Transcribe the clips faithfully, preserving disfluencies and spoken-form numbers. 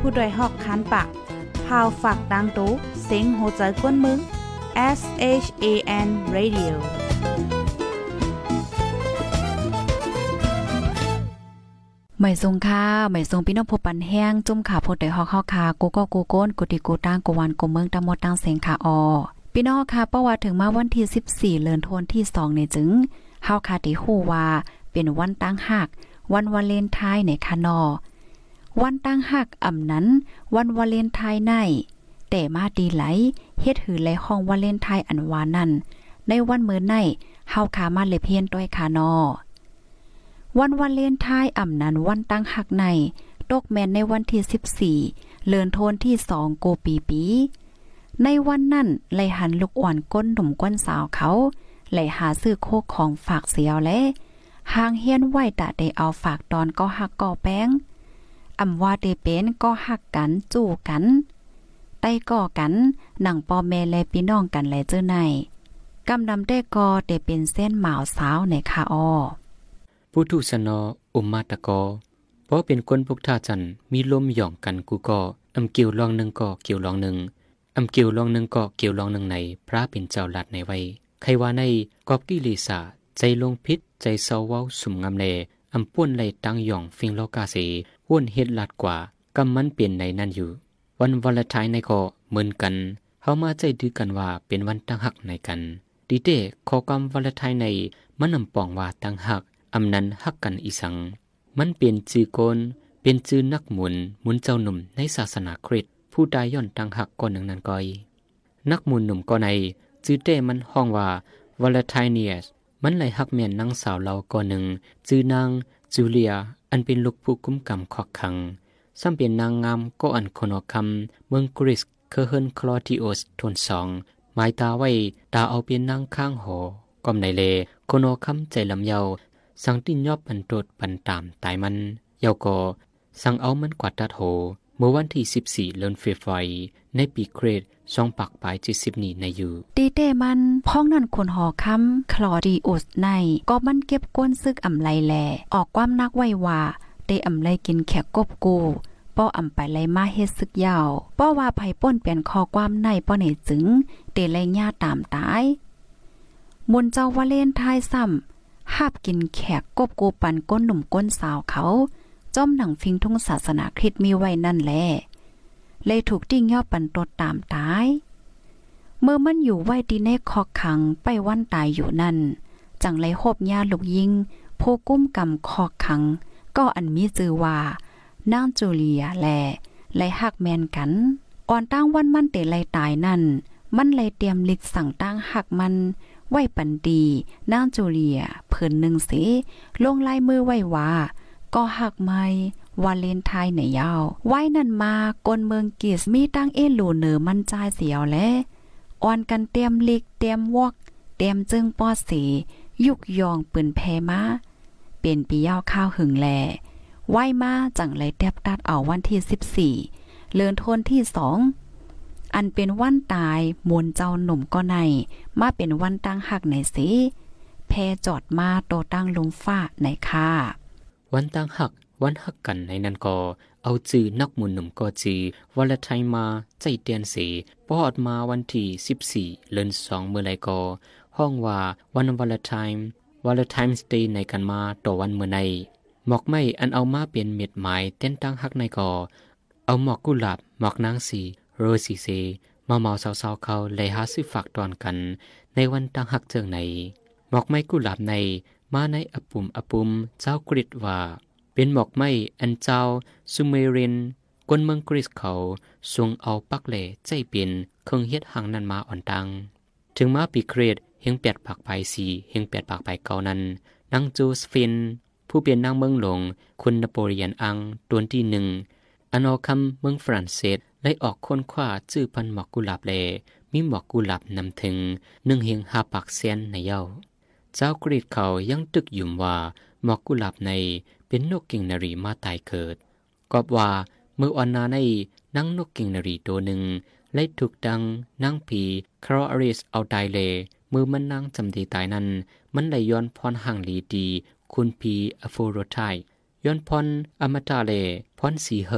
ผู้ดยหอกคันปากพาวฝากดังตู้เซ็งโหใจกวนมึง S H A N Radio หมายทรงค่าหมายทรงพี่น้องผู้ปันแห้งจุ่มขาพดได้ฮอกเฮาคากูก็กูโก้นกูติกูตั้งกูวันกูเมืองตะหมดตั้งเสียงค่ะออพี่น้องค่ะเพราะว่าถึงมาวันที่สิบสี่เดือนธันวาคมที่สองในจึงเฮาคาติฮู้ว่าเป็นวันตั้งฮักวันวาเลนไทน์ในค่ะนอวันตั้งฮักอำนั้นวันวาเลนไทน์ในแต่มาดีไหลเฮ็ดหือไหลห้องวาเลนไทน์อันวานั้นในวันมื้อในเฮาคามาเลยเพียนต้อยค่ะนอวันวาเลนไทน์อ่ำนั้นวันตั้งหักในตกแม่นในวันที่สิบสี่เดือนธันวาคมที่สองโกปีปีในวันนั้นไหลหันลูกอ่อนก้นหนุ่มก้นสาวเขาไหลหาซื้อโคกของฝากเสียวและหางเฮียนไหวตะได้เอาฝากตอนก็หักก่อแป้งอำว่าได้เป็นก็หักกันจู้กันใต้ก่อกันหนังปอแม่และพี่น้องกันแลเจ้าในกำนำได้ก่อได้เป็นเส้นหมาวสาวในคาอ้อผู้ทุสนออุมมาตะกอเพราะเป็นคนพวกท่าจันมีลมหย่องกันกูก็อำเกี่ยวลองหนึ่งก็เกี่ยวลองหนึ่งอำเกี่ยวลองหนึ่งก็เกี่ยวลองหนึ่งในพระเป็นเจ้าลัดในไว้ใครว่าในกอบกิเลสาใจลงพิษใจเศร้าเว้าสุ่มงามแลอำป้วนไหลตั้งหย่องฟิงโลกาเสว่นเฮ็ดลัดกว่ากำมันเปลี่ยนในนั่นอยู่วันวาเลนไทน์ในก็เหมือนกันเฮามาใจดื้อกันว่าเป็นวันตั้งหักในกันดีเต้ขอกำวาเลนไทน์ในมันนำปองว่าตั้งหักอำนั้นฮักกันอีสังมันเป็นจื่อโกนเป็นจื่อนักหมุนหมุนเจ้าหนุ่มในศาสนาคริสต์ผู้ใดย่อนตั้งหักก่อนหนึ่งนั้นก้อยนักหมุนหนุ่มก็ในจื่อเต้มันห้องว่าวาเลนไทเนียสมันไหลฮักแม่นนางสาวเราก่อนหนึ่งจื่อนางจูเลียอันเป็นลูกผู้กุมกำขอกขังซ้ำเป็นนางงามก็อันคนอคำเมืองกรีซเคอเฮินคลอดิโอสทนสองหมายตาไว้ตาเอาเป็นนางข้างหอกอมในเลคนอคำใจลำเยาสังตินยอบปันโตดปันตามตายมันเยาก็สังเอามันกวาดตัดโหเมื่อวันที่สิบสี่เดือนเฟบรุยในปีเกรดสองปักปลายเจ็ดสิบนี้ในอยู่ตีเต้มันพ้องนั่นคนหอคำคลอดีโอสในก็มันเก็บก้นซึกอำไลแลออกความนักไว้ว่าได้อำไลกินแขกกบกูป้ออำไปไลมาเฮ็ดซึกยาวป้อว่าไผป่นเปลี่ยนคอความในป้อไหนจึงเตไลญาตามตายมุนเจ้าวาเลนไทน์ซ้ำหาบกินแขกกบกูปันก้นหนุ่มก้นสาวเขาจ้อมหนังฟิงทุ่งศาสนาคริสต์มีไว้นั่นแหละเลยถูกติ้งย่อปันตดตามตายเมื่อมันอยู่ไว้ดีในคอกขังไปวันตายอยู่นั่นจังเลยโหบญาลูกยิงโพกุ้มกำคอกขังก็อันมีจือว่านางจูเลียแลไลหักแมนกันอ่อนตั้งวันมันเตไลตายนั่นมันเลยเตรียมลิกสั่งตั้งหักมันไว้ปันดีนางจูเลียเพิ่นหนึ่งสิลงลายมือไว้ว่าก็หักไม่วาเลนไทน์ในยาวไว้นั่นมากนเมืองกิสมีตั้งเอลูเหนือมันจ่ายเสียวและอ่อนกันเตรียมลิกเตรียมวอกเตรียมจึงป้อสียุกยองปืนแพมาเป็นปียาวข้าวหึงแลไว้มาจังเลยแทบตัดเอาวันที่สิบสี่เลือนทนที่สองอันเป็นวันตายมวลเจ้าหนุ่มก็ในมาเป็นวันตั้งหักในสิแพจอดมาโตตั้งลงฟ้าในค่าวันตั้งหักวันหักกันในนั้นก็เอาจื่อนักหมุนหนุ่มก็จื่อวาเลนไทน์มาใจเตียนสีปอดมาวันที่สิบสี่เดือนสองเมื่อไรก็ห้องว่าวันวาเลนไทน์วาเลนไทน์สเตย์ในกันมาต่อวันเมื่อในหมอกไม้อันเอามาเป็นเม็ดไม้เต้นตั้งหักในก็เอาหมอกกุหลาบหมอกนางสีโรสีเซมาเมาสาวๆเขาเลยหาซื้อฝากตอนกันในวันตั้งหักเจิงในหมอกไม้กุหลาบในมาในอปุ่มอปุ่มเจ้ากริดว่าเป็นหมอกไม้อันเจ้าซูเมเรนกวนเมืองกรีซเขาทรงเอาปักเล่ใจเป็นเครื่องเฮ็ดหังนั้นมาอ่อนตังถึงมาปีเครดเฮงแปดปากไปสี่เฮงแปดปากไปเก่านั้นนางโจสฟินผู้เป็นนางเมืองหลวงคุณนโปเลียนอังตวนที่หนึ่งอนอคำเมืองฝรั่งเศสได้ออกค้นคว้าชื่อพันหมอกกุหลาบแลมีหมอกกุหลาบนำถึงหนึ่งเฮงห้าปากเซียนในเย้าเจ้ากรีดเขายังตึกยุ่มว่าหมอกกุหลาบในเป็นนกกิ่งนารีมาตายเกิดกอบว่าเมื่อวันนาในนั่งนกกิ่งนารีตัวหนึ่งไล่ถูกดังนั่งผีคาร์อริสเอาตายเลมือมันนั่งจำดีตายนั้นมันได้ย้อนพรห่างลีดีคุณพีอโฟโรไทย้อนพรอมตาเลพรสีเหอติ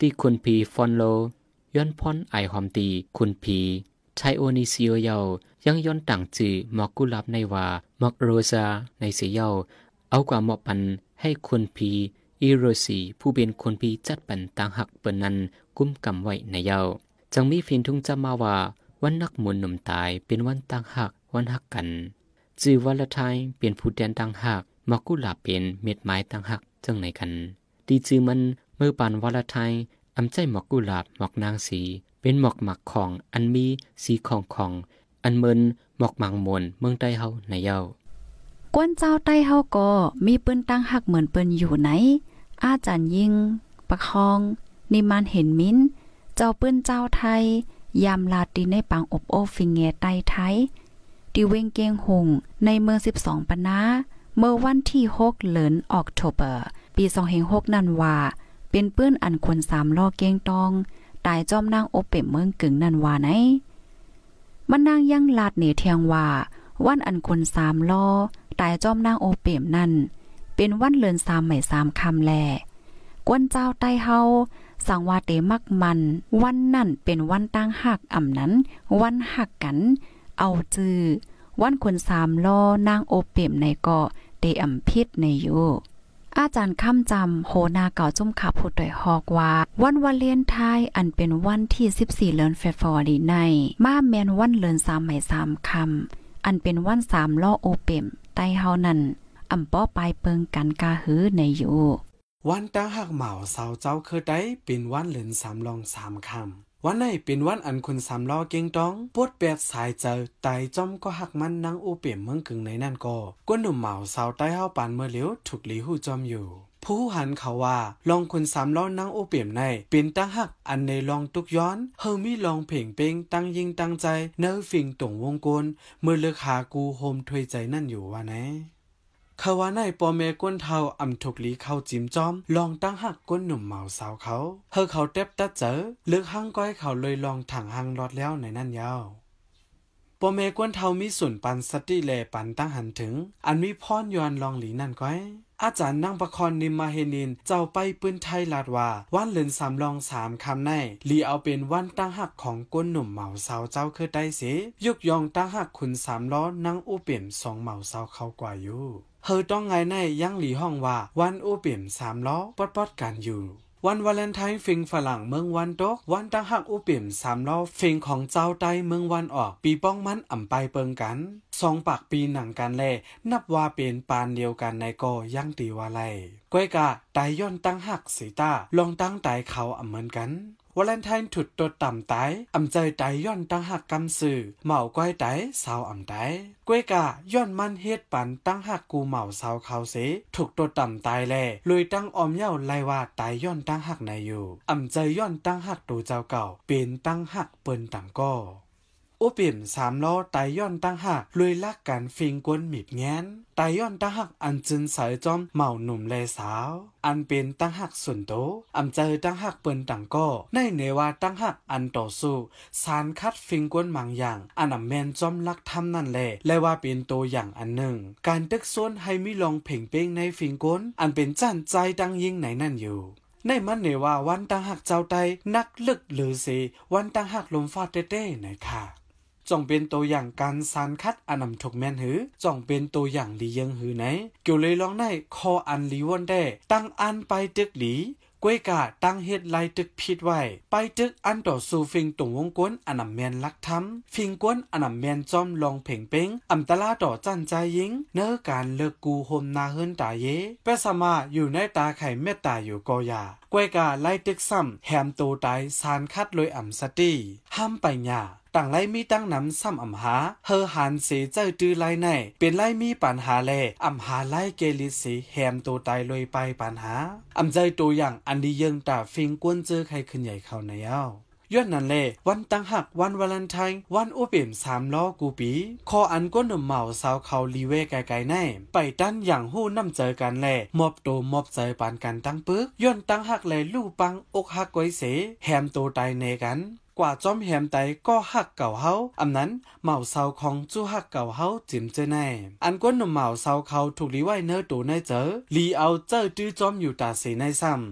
ที่คุณพีฟอนโลย้อนพ้นไอหอมตีคุณพีไทโอนิซิโอเยายังย้อนต่างจือหมอกกุหลาบในว่ามอกโรซาในเสียเยาเอากว่าหมอกปันให้คุณพีอีโรซีผู้เป็นคนพีจัดปันต่างหักเปินนั้นกุ้มกำไว้ในเยาจังมีฟินทุ่งจำมาว่าวันนักมวลหนุ่มตายเป็นวันต่างหักวันหักกันจือวันละไทยเป็นผู้แดนต่างหักหมอกกุหลาบเป็นเม็ดไม้ต่างหักจังไหนกันดีจือมันเมื่อปันวันละไทยอำใจหมอกกุหลาบหมอกนางสีเป็นหมอกหมักของอันมีสีของของอันเมินหมอกหมังมวนเมืองใต้เฮาในเย้ากวนเจ้าใต้เฮาก็มีปืนตั้งหักเหมือนปืนอยู่ไหนอาจารย์ยิงประคองนิมานเห็นมิ้นเจ้าปืนเจ้าไทยยามลาตีในปางอบโอฟิงเงใต้ไทยดิเวงเกงหงในเมืองสิบสองปะนะเมื่อวันที่หกเดือนออกโทเบอร์ปีสองพันหกนั่นว่าเป็นปืนอันคนสามล้อเกงตองตายจอมนางโอเปมเมืองกึ่งนั่นว่าไหนมันนางยังลาดเหนือเทียงว่าวันอันคนสามล้อตายจอมนางโอเปมนั่นเป็นวันเลือนสามใหม่สามคำแลกวนเจ้าใต้เฮาสั่งว่าเตมักมันวันนั่นเป็นวันตั้งหักอ่ำนั้นวันหักกันเอาจือวันคนสามล้อนางโอเปมในเกาะเตอำพิษในอยู่อาจารย์ค้ำจำโหนาเก่าจุ่มขับผู้ต่อยฮอกว่าวันวาเลนไทน์อันเป็นวันที่สิบสี่เดือนเฟบรุรีในมาแมนวันเลือนสามใหม่สามคำอันเป็นวันสามล้อโอเปมใต้เฮานั่นอำป้อปลายเปิงกันกาหือในอยู่วันตั้งหักเหมาสาวเจ้าคือได้เป็นวันเลือนสามลองสามคำวันไหนเป็นวันอันคุณสามล้อเก่งต้องปวดแปดสายเจอไตจอมก็หักมันนางโอเปียมเมืองกึ่งในนั่นก็ก้นหนุ่มเหมาสาวใต้เฮาปานเมื่อเลี้ยวถูกลีหูจอมอยู่ผู้หันเขาว่าลองคุณสามล้อนางโอเปียมในเป็นตั้งหักอันในลองตุกย้อนเฮามีลองเพ่งเป้งตั้งยิงตั้งใจเนื้อฟิงตรงวงกลเมื่อเลือกหากูโฮมถวยใจนั่นอยู่ว่าไหนเขาว่าในปอเมก้นเทาอำถูกลีเข้าจิ้มจอมลองตั้งหักก้นหนุ่มเหมาสาวเขาเฮอเขาเต็บตัดเจอเลือกหั่งก้อยเขาเลยลองถังหั่งรอดแล้วในนั่นยาวปอเมก้นเทามีส่วนปันสติเลปันตั้งหันถึงอันมีพรยอนลองหลีนั่นก้อยอาจารย์นั่งประคอนนิมมาเฮนินเจ้าไปปืนไทยลาดว่าวันเลือนสามลองสามคำในลีเอาเป็นวันตั้งหักของก้นหนุ่มเหมาสาวเจ้าคือได้เสียยกยองตั้งหักคุณสามล้อนั่งอู้เปี่ยมสองเหมาสาวเขากว่าอยู่เฮอต้องไงในยังหลีห้องว่าวันอู้เปี่ยมสามล้อปอดปอดกันอยู่วันวาเลนไทน์ฟิงฝรั่งเมืองวันตกวันตั้งหักอู้เปี่ยมสามล้อฟิงของเจ้าใต้เมืองวันออกปีป้องมันอ่ำไปเปิงกันสองปากปีหนังกันแลนับว่าเป็นปานเดียวกันในก็ยังตีว่าไรก้อยกะไตย้อนตั้งหักสีตาลองตั้งไตเขาอ่ำเหมือนกันวาเลนไทน์ถุดตัวต่ำไตอ่ำใจไตย้อนตั้งหักกำสื่อเหมาก้อยไตสาวอ่ำไตก้อยกะย้อนมันเฮ็ดปันตั้งหักกูเหมาสาวเขาเสถูกตัวต่ำไตแลลุยตั้งออมเย้าไลว่าไตย้อนตั้งหักในอยู่อ่ำใจย้อนตั้งหักตัวเจ้าเก่าเป็นตั้งหักเปิ้นต่างก็โอเปี่ยมสามล้อไตย้อนตั้งหักลุยลักกันฟิงกวนหมิบแง้นไตย้อนตั้งหักอันจึนสายจอมเหมาหนุ่มเลสาวอันเป็นตั้งหักส่วนโตอำเจอตั้งหักเปิ้นต่างก็ในเนว่าตั้งหักอันต่อสู้สารคัดฟิงกวนบางอย่างอันอำแมนจอมลักทำนั่นแหละและว่าเป็นตัวอย่างอันหนึ่งการตึกซ้นให้มีลองเพ่งเป้งในฟิงกวนอันเป็นจ้านใจตั้งยิ่งไหนนั่นอยู่ในมันเนว่าวันตั้งหักเจ้าไตนักลึกหรือเสวันตั้งหักลมฟาดเต้ๆไหนค่ะจ่องเป็นตัวอย่างการสารคัดอันนำถูกแม่นหือจ่องเป็นตัวอย่างลียังหือไหนเกี่ยวเลยลองได้คออันลีวันได้ตั้งอันไปตึกหลีก้วยกาตั้งเฮ็ดไล่ตึกผิดไว้ไปตึกอันต่อสู่ฟิงตรงวงกวนอันนำแมนลักทำฟิงกวนอันนำแมนจอมลองเพ่งเป้งอำตลาต่อจันใจยิงเนื้อการเลิกกูโฮมนาเฮินตาเยเปสมาอยู่ในตาไข่เมตตาอยู่กอยาก้วยกาไล่ตึกซ้ำแหมโตตายสารคัดโดยอ่ำสติห้ามไปหญ้าต่างไล่มีตั้งน้ำซ้ำอ่ำหาเฮอหันเสเจ้าตื้อไล่ในเป็นไล่มีปัญหาแลอ่ำหาไล่เกลิสีแหมตัวตายเลยไปปัญหาอ่ำใจตัวอย่างอันดียังตาฟิงกวนเจอใครขึ้นใหญ่เข้าในเย้าย้อนนั่นแลวันตั้งหักวันวาเลนไทน์วันโอเปี่ยมสามล้อกูปีคออันก้นหนุ่มเหมาสาวเขาลีเวไกลๆแน่ไปตั้นอย่างหู้น้ำเจอกันแลมอบโตมอบใจปานกันตั้งปึกย้อนตั้งหักแลลู่ปังอกหักก้อยเสแหมตัวตายเนกันกว่าจอมแหมไตก็หักเก่าเฮาอำนั้นเหมาเซาของจู้หักเก่าเฮาจิมเจอแน่อันก้นหนุ่มเหมาเซาเขาถูกลีไว้เนื้อตูในเจอลีเอาเจอตื้อจอมอยู่ตาเสในซ้ำ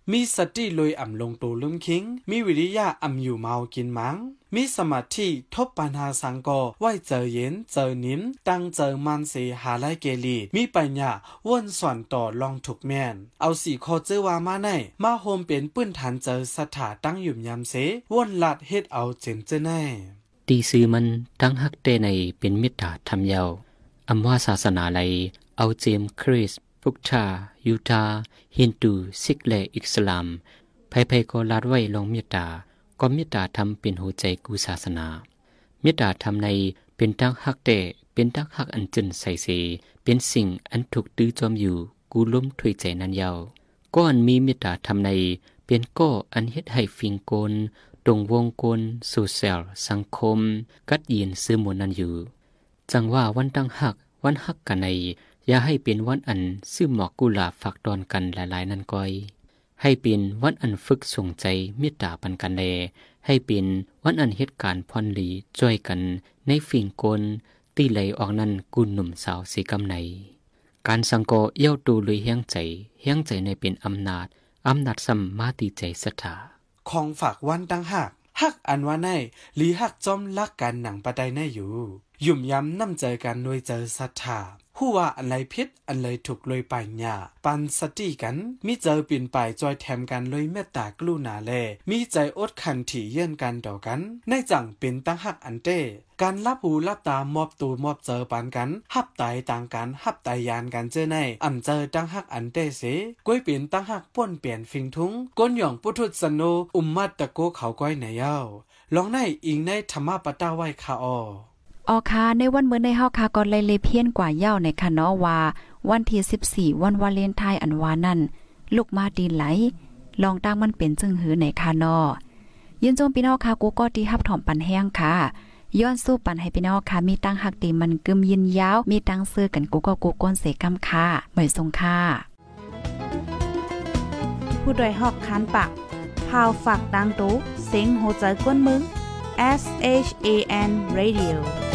มีสติลอยอ่ำลงตูลุ่มคิงมีวิริยะอ่ำอยู่เมากินมังมีสมาธิทบปัญหาสังกอไว้เจอเย็นเจอนิ่มตั้งเจอมันเสหาไลเกลีมีปัญญาว่นส่วนต่อลองถูกแม่นเอาสี่ข้อเจอว่ามาในมาโฮมเป็นปื้นฐานเจอสถาตั้งอยู่ยามเสว่นลัดเฮ็ดเอาเจนเจอแน่ตีซื้อมันตั้งฮักเตในเป็นมิตรธรรมเยาอำว่าศาสนาไลเอาเจมคริสพุกชายูทาฮินดูซิกและอิสลามไผๆก็ลาดไว้ลองเมตตาก็เมตตาธรรมเป็นหัวใจกูศาสนาเมตตาธรรมในเป็นตั้งฮักเตเป็นตั้งฮักอันจึนใส่เสเป็นสิ่งอันถูกตื้อจอมอยู่กูล้มถวยใจนั้นเยาก็อันมีเมตตาธรรมในเป็นก็อันเฮ็ดให้ฟิงโกนตรงวงกลโซเชียลสังคมกัดยินซื้อหมวลนั้นอยู่จังว่าวันตั้งฮักวันฮักกันในอย่าให้เป็นวันอันซื้อหมอกกุหลาบฝากดอนกันหลายๆนั่นก้อยให้เป็นวันอันฝึกส่งใจเมตตาปันกันแลให้เป็นวันอันเหตุการณ์พรหลีช่วยกันในฟิงโกนตีไหลออกนั้นกุหนุ่มสาวสีกำในการสังโกเย้าตูลุยเฮียงใจเฮียงใจในเป็นอำนาจอำนาจสัมมาติใจศรัทธาของฝากวันตั้งหักหักอันว่าในหรือหักจอมลักกันหนังปะไดในอยู่ยุ่มย้ำนำใจกันโดยเจอศรัทธาผู้ว่าอันไรพิษอันเลยถูกเลยป่ายหญ้าปันสติกันมีเจอปิ่นป่ายจอยแถมกันเลยเมตตากรุณาแลมีใจอดขันถี่เยื่อนกันต่อกันในจังเป็นตั้งหักอันเต้การรับหูรับตามอบตูมอบเจอปานกันหับไตต่างกันหับไตยานกันเจอในอ่ำเจอตั้งหักอันเต้เสก้วยเป็นตั้งหักป้วนเปลี่ยนฟิงทุ้งก้นหย่องปุถุสโนอุมมัดตะโกเขาก้อยในเย้าลองในอิงในธรรมปตาไว้คาอออค่ะในวันมื้อในเฮาค่ะก็เลยเลเพี้ยนกว่าเย้าในค่ะเนาะว่าวันที่สิบสี่วันวาเลนไทน์อันวานั่นลูกมาดีไหลลองตั้งมันเป็นจึงหือในค่ะเนาะยินจมพี่น้องค่ะกูก็ที่ฮับถ่อมปันแห้งค่ะย้อนสู้ปันให้พี่น้องค่ะมีตั้งหักดีมันกึมยินยาวมีตั้งซื้อกันกูก็กูก้นเสกำค่ะเหมยทรงค่ะผู้โดยหอกคันปากพาวฝากดังตู้เสียงโหใจกวนมึง S H A N Radio